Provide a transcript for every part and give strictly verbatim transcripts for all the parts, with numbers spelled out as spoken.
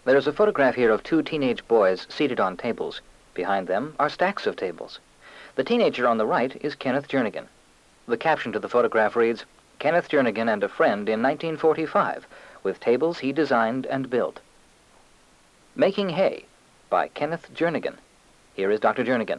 There is a photograph here of two teenage boys seated on tables. Behind them are stacks of tables. The teenager on the right is Kenneth Jernigan. The caption to the photograph reads, Kenneth Jernigan and a friend in nineteen forty-five, with tables he designed and built. Making Hay by Kenneth Jernigan. Here is Doctor Jernigan.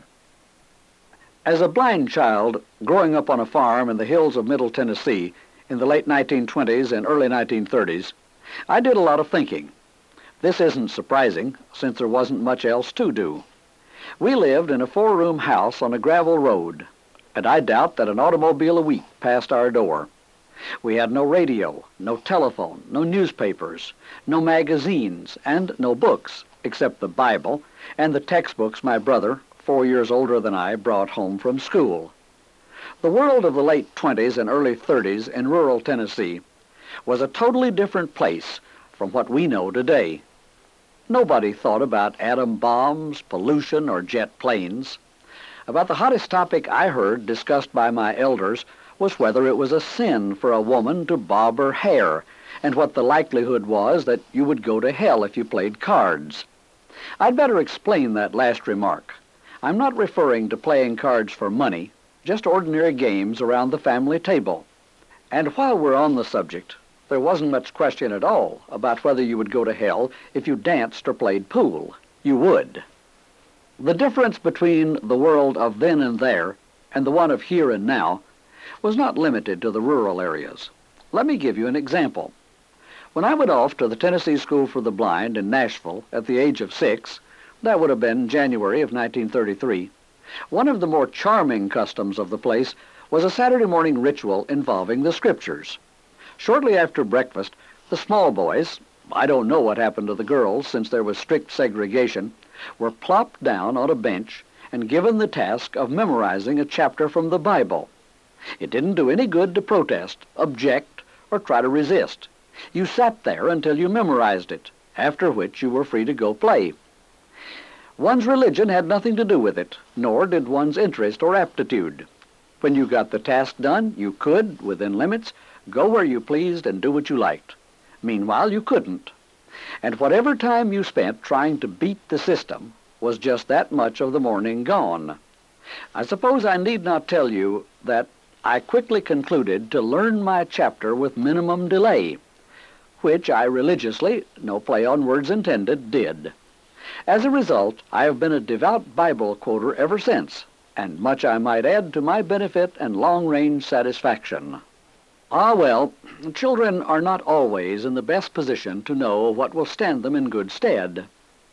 As a blind child growing up on a farm in the hills of Middle Tennessee in the late nineteen twenties and early nineteen thirties, I did a lot of thinking. This isn't surprising, since there wasn't much else to do. We lived in a four-room house on a gravel road, and I doubt that an automobile a week passed our door. We had no radio, no telephone, no newspapers, no magazines, and no books, except the Bible and the textbooks my brother, four years older than I, brought home from school. The world of the late twenties and early thirties in rural Tennessee was a totally different place from what we know today. Nobody thought about atom bombs, pollution, or jet planes. About the hottest topic I heard discussed by my elders was whether it was a sin for a woman to bob her hair, and what the likelihood was that you would go to hell if you played cards. I'd better explain that last remark. I'm not referring to playing cards for money, just ordinary games around the family table. And while we're on the subject, there wasn't much question at all about whether you would go to hell if you danced or played pool. You would. The difference between the world of then and there and the one of here and now was not limited to the rural areas. Let me give you an example. When I went off to the Tennessee School for the Blind in Nashville at the age of six, that would have been January of nineteen thirty-three, one of the more charming customs of the place was a Saturday morning ritual involving the Scriptures. Shortly after breakfast, the small boys, I don't know what happened to the girls since there was strict segregation, were plopped down on a bench and given the task of memorizing a chapter from the Bible. It didn't do any good to protest, object, or try to resist. You sat there until you memorized it, after which you were free to go play. One's religion had nothing to do with it, nor did one's interest or aptitude. When you got the task done, you could, within limits, go where you pleased and do what you liked. Meanwhile, you couldn't. And whatever time you spent trying to beat the system was just that much of the morning gone. I suppose I need not tell you that I quickly concluded to learn my chapter with minimum delay, which I religiously, no play on words intended, did. As a result, I have been a devout Bible quoter ever since, and much I might add to my benefit and long-range satisfaction. Ah, well, children are not always in the best position to know what will stand them in good stead.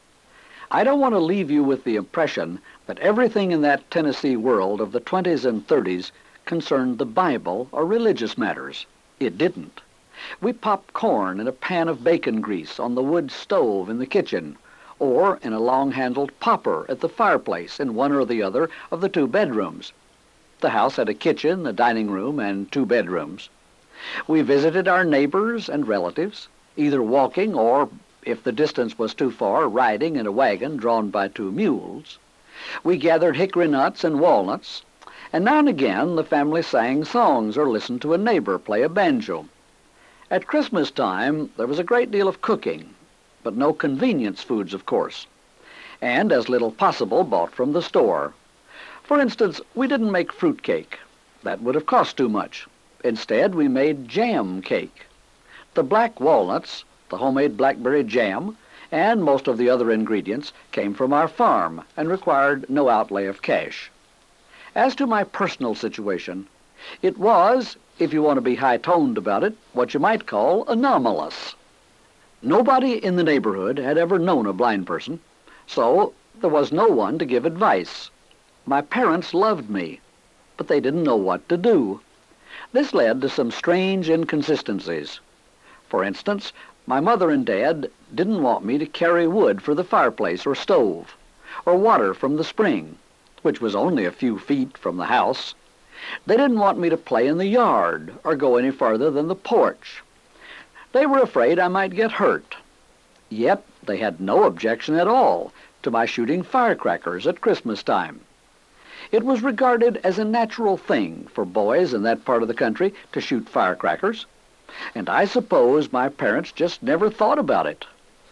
I don't want to leave you with the impression that everything in that Tennessee world of the twenties and thirties concerned the Bible or religious matters. It didn't. We popped corn in a pan of bacon grease on the wood stove in the kitchen, or in a long-handled popper at the fireplace in one or the other of the two bedrooms. The house had a kitchen, a dining room, and two bedrooms. We visited our neighbors and relatives, either walking or, if the distance was too far, riding in a wagon drawn by two mules. We gathered hickory nuts and walnuts, and now and again the family sang songs or listened to a neighbor play a banjo. At Christmas time, there was a great deal of cooking, but no convenience foods, of course, and as little possible bought from the store. For instance, we didn't make fruit cake. That would have cost too much. Instead, we made jam cake. The black walnuts, the homemade blackberry jam, and most of the other ingredients came from our farm and required no outlay of cash. As to my personal situation, it was, if you want to be high-toned about it, what you might call anomalous. Nobody in the neighborhood had ever known a blind person, so there was no one to give advice. My parents loved me, but they didn't know what to do. This led to some strange inconsistencies. For instance, my mother and dad didn't want me to carry wood for the fireplace or stove, or water from the spring, which was only a few feet from the house. They didn't want me to play in the yard or go any farther than the porch. They were afraid I might get hurt. Yet they had no objection at all to my shooting firecrackers at Christmas time. It was regarded as a natural thing for boys in that part of the country to shoot firecrackers, and I suppose my parents just never thought about it.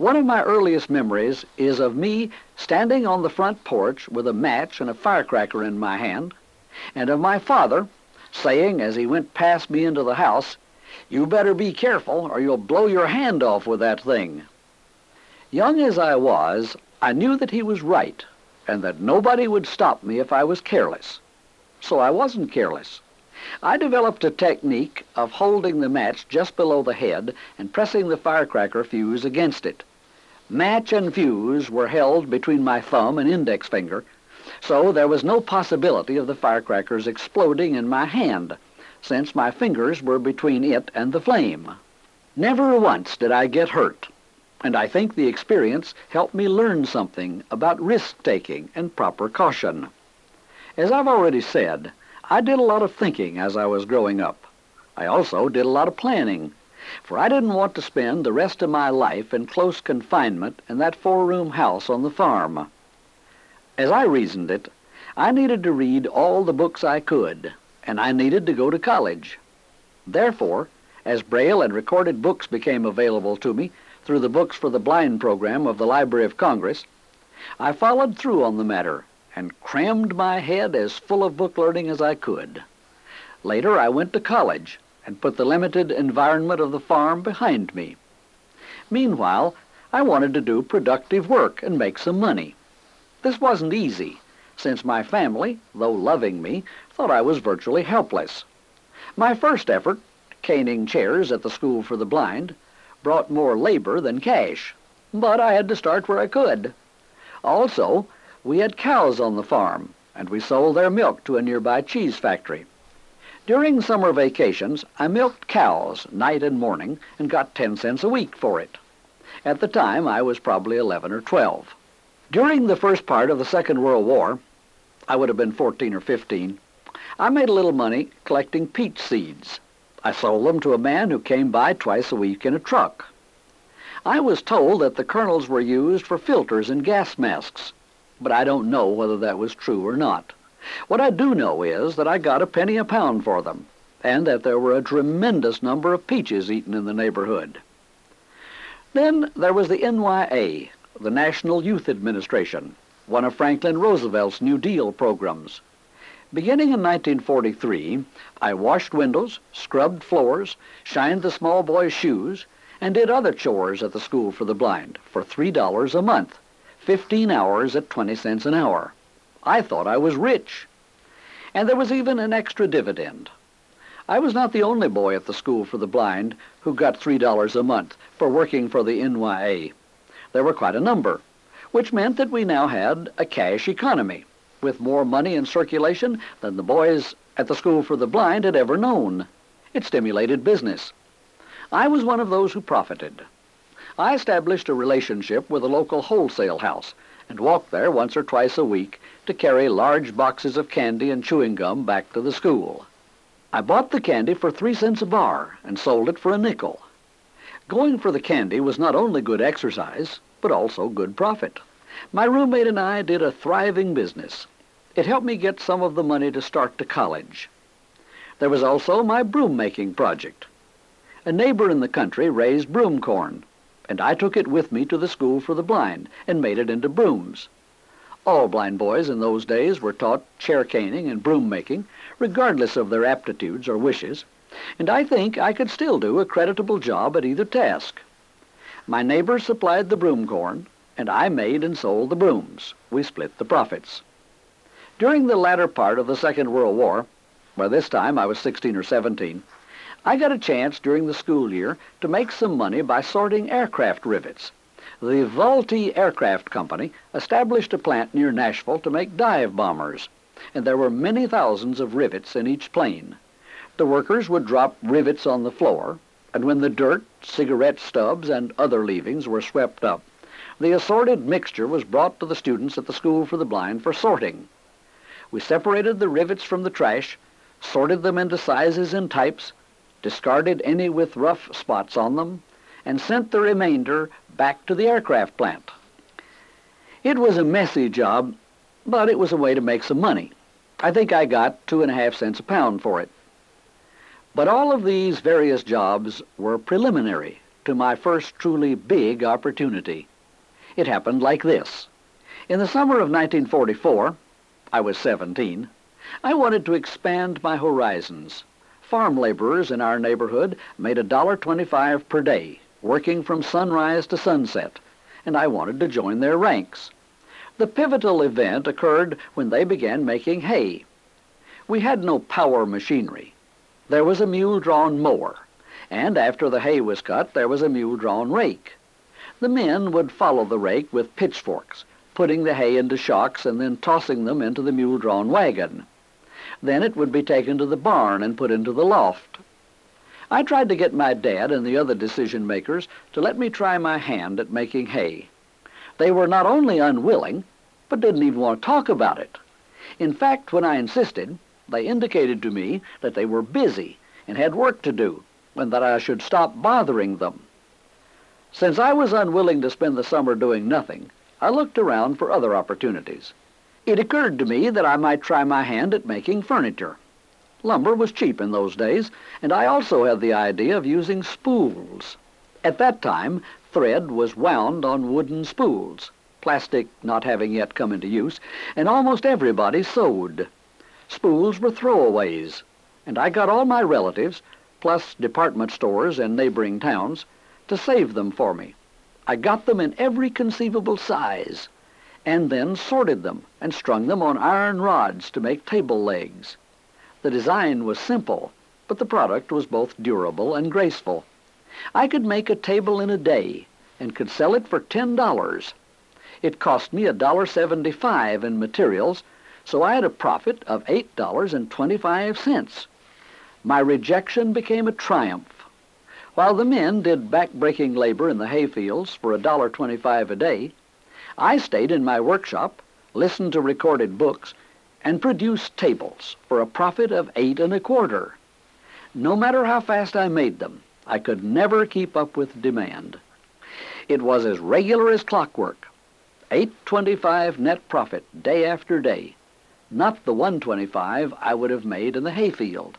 One of my earliest memories is of me standing on the front porch with a match and a firecracker in my hand, and of my father saying as he went past me into the house, "You better be careful or you'll blow your hand off with that thing." Young as I was, I knew that he was right and that nobody would stop me if I was careless. So I wasn't careless. I developed a technique of holding the match just below the head and pressing the firecracker fuse against it. Match and fuse were held between my thumb and index finger, so there was no possibility of the firecrackers exploding in my hand, since my fingers were between it and the flame. Never once did I get hurt, and I think the experience helped me learn something about risk-taking and proper caution. As I've already said, I did a lot of thinking as I was growing up. I also did a lot of planning, for I didn't want to spend the rest of my life in close confinement in that four-room house on the farm. As I reasoned it, I needed to read all the books I could, and I needed to go to college. Therefore, as Braille and recorded books became available to me through the Books for the Blind program of the Library of Congress, I followed through on the matter and crammed my head as full of book learning as I could. Later, I went to college and put the limited environment of the farm behind me. Meanwhile, I wanted to do productive work and make some money. This wasn't easy, since my family, though loving me, thought I was virtually helpless. My first effort, caning chairs at the School for the Blind, brought more labor than cash, but I had to start where I could. Also, we had cows on the farm, and we sold their milk to a nearby cheese factory. During summer vacations, I milked cows night and morning and got ten cents a week for it. At the time, I was probably eleven or twelve. During the first part of the Second World War, I would have been fourteen or fifteen, I made a little money collecting peach seeds. I sold them to a man who came by twice a week in a truck. I was told that the kernels were used for filters and gas masks, but I don't know whether that was true or not. What I do know is that I got a penny a pound for them, and that there were a tremendous number of peaches eaten in the neighborhood. Then there was the N Y A, the National Youth Administration, one of Franklin Roosevelt's New Deal programs. Beginning in nineteen forty-three, I washed windows, scrubbed floors, shined the small boys' shoes, and did other chores at the School for the Blind for three dollars a month, fifteen hours at twenty cents an hour. I thought I was rich. And there was even an extra dividend. I was not the only boy at the School for the Blind who got three dollars a month for working for the N Y A. There were quite a number, which meant that we now had a cash economy, with more money in circulation than the boys at the School for the Blind had ever known. It stimulated business. I was one of those who profited. I established a relationship with a local wholesale house and walked there once or twice a week to carry large boxes of candy and chewing gum back to the school. I bought the candy for three cents a bar and sold it for a nickel. Going for the candy was not only good exercise, but also good profit. My roommate and I did a thriving business. It helped me get some of the money to start to college. There was also my broom-making project. A neighbor in the country raised broom corn, and I took it with me to the School for the Blind and made it into brooms. All blind boys in those days were taught chair caning and broom making, regardless of their aptitudes or wishes, and I think I could still do a creditable job at either task. My neighbor supplied the broom corn, and I made and sold the brooms. We split the profits. During the latter part of the Second World War, by this time I was sixteen or seventeen, I got a chance during the school year to make some money by sorting aircraft rivets. The Vultee Aircraft Company established a plant near Nashville to make dive bombers, and there were many thousands of rivets in each plane. The workers would drop rivets on the floor, and when the dirt, cigarette stubs, and other leavings were swept up, the assorted mixture was brought to the students at the School for the Blind for sorting. We separated the rivets from the trash, sorted them into sizes and types, discarded any with rough spots on them, and sent the remainder back to the aircraft plant. It was a messy job, but it was a way to make some money. I think I got two and a half cents a pound for it. But all of these various jobs were preliminary to my first truly big opportunity. It happened like this. In the summer of nineteen forty-four, I was seventeen, I wanted to expand my horizons. Farm laborers in our neighborhood made a dollar twenty-five per day, working from sunrise to sunset, and I wanted to join their ranks. The pivotal event occurred when they began making hay. We had no power machinery. There was a mule-drawn mower, and after the hay was cut, there was a mule-drawn rake. The men would follow the rake with pitchforks, putting the hay into shocks and then tossing them into the mule-drawn wagon. Then it would be taken to the barn and put into the loft. I tried to get my dad and the other decision-makers to let me try my hand at making hay. They were not only unwilling, but didn't even want to talk about it. In fact, when I insisted, they indicated to me that they were busy and had work to do, and that I should stop bothering them. Since I was unwilling to spend the summer doing nothing, I looked around for other opportunities. It occurred to me that I might try my hand at making furniture. Lumber was cheap in those days, and I also had the idea of using spools. At that time, thread was wound on wooden spools, plastic not having yet come into use, and almost everybody sewed. Spools were throwaways, and I got all my relatives, plus department stores and neighboring towns, to save them for me. I got them in every conceivable size, and then sorted them and strung them on iron rods to make table legs. The design was simple, but the product was both durable and graceful. I could make a table in a day and could sell it for ten dollars. It cost me a dollar seventy-five in materials, so I had a profit of eight dollars and twenty-five cents. My rejection became a triumph. While the men did back-breaking labor in the hayfields for a dollar twenty-five a day, I stayed in my workshop, listened to recorded books, and produced tables for a profit of eight and a quarter. No matter how fast I made them, I could never keep up with demand. It was as regular as clockwork. eight twenty-five net profit day after day, not the one twenty-five I would have made in the hayfield.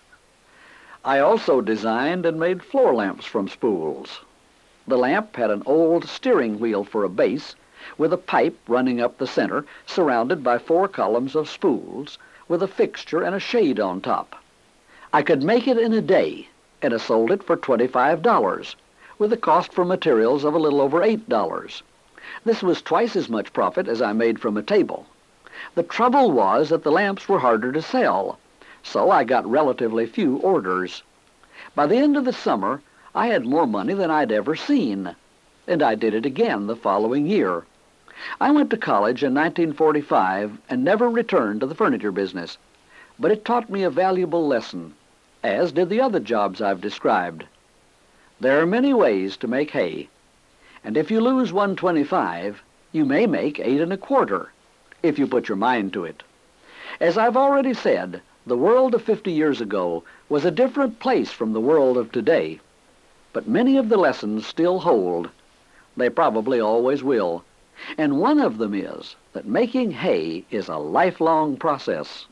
I also designed and made floor lamps from spools. The lamp had an old steering wheel for a base, with a pipe running up the center, surrounded by four columns of spools, with a fixture and a shade on top. I could make it in a day, and I sold it for twenty-five dollars, with a cost for materials of a little over eight dollars. This was twice as much profit as I made from a table. The trouble was that the lamps were harder to sell, so I got relatively few orders. By the end of the summer, I had more money than I'd ever seen, and I did it again the following year. I went to college in nineteen forty-five and never returned to the furniture business, but it taught me a valuable lesson, as did the other jobs I've described. There are many ways to make hay, and if you lose one twenty-five, you may make eight and a quarter, if you put your mind to it. As I've already said, the world of fifty years ago was a different place from the world of today, but many of the lessons still hold. They probably always will. And one of them is that making hay is a lifelong process.